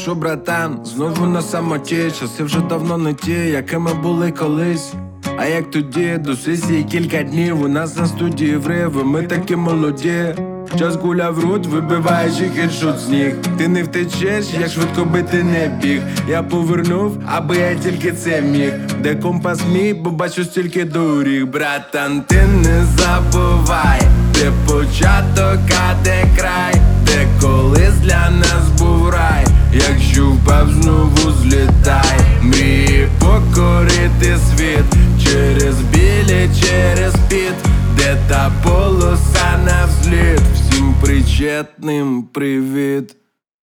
що, братан, знову на самоті. Часи вже давно не ті, якими були колись. А як тоді, до сесії кілька днів. У нас на студії вриви, ми такі молоді. Час гуляв рут, вибиваючи хедшот з ніг. Ти не втечеш, як швидко би ти не біг. Я повернув, аби я тільки це міг. Де компас мій, бо бачу стільки доріг. Братан, ти не забувай, де початок, а де край, де колись для нас був рай. Якщо впав, знову злітай. Мрії покорити світ, через білі, через піт, де та полоса на взліт. Всім причетним привіт.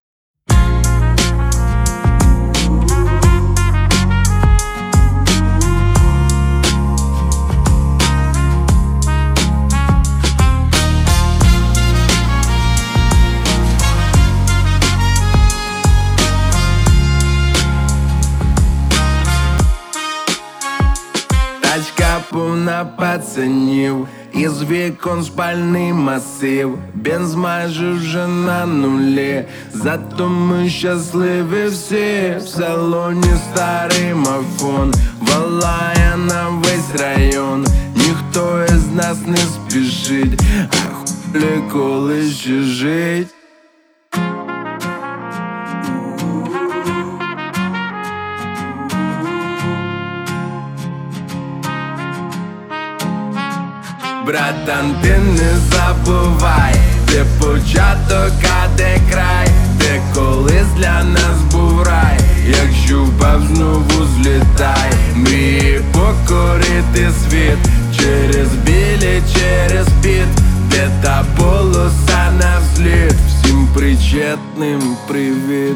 Тачка повна пацанів, із вікон спальний масив. Бенз майже вже на нулі, зато ми щасливі всі. В салоні старий мафон волає на весь район. Ніхто із нас не спішить, а хулі коли ще жить. Братан, ти не забувай, де початок, а де край, де колись для нас був рай. Якщо впав, знову злітай. Мрії покорити світ, через білі, через піт, де та полоса на взліт. Всім причетним привіт.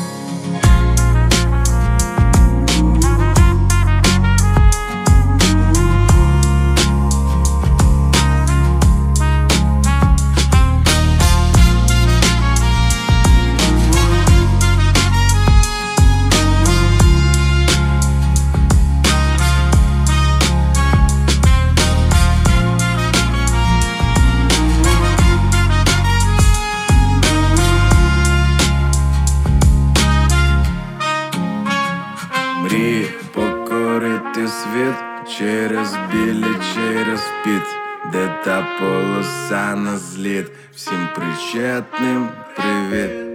Мрії покорити світ, через білі, через піт, де та полоса на зліт. Всім причетним привіт.